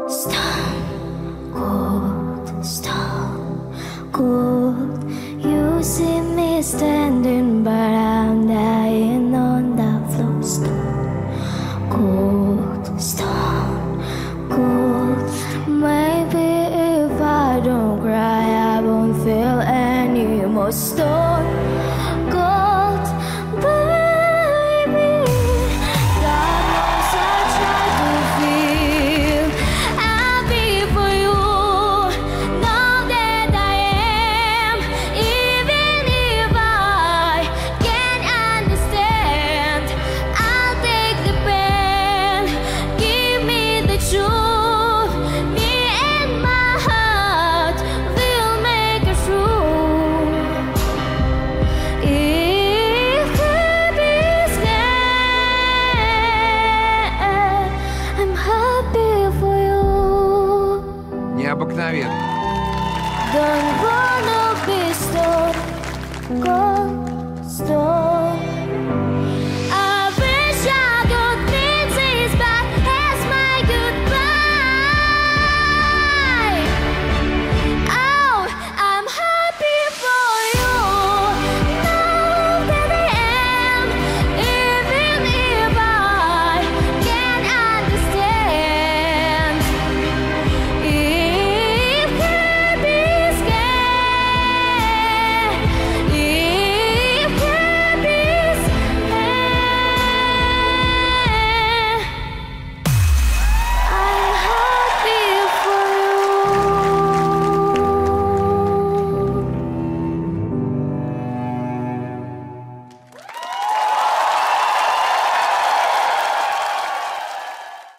Stone cold. You see me standing, but I'm dying on the floor. Stone cold. Maybe if I don't cry, I won't feel any more. Stone cold, baby. God knows I try to feel happy for you. Know that I am, even if I can't understand. I'll take the pen, give me the truth. Me and my heart will make it through. If baby's scared, I'm happy for you. Необыкновенно. Don't wanna be stone cold.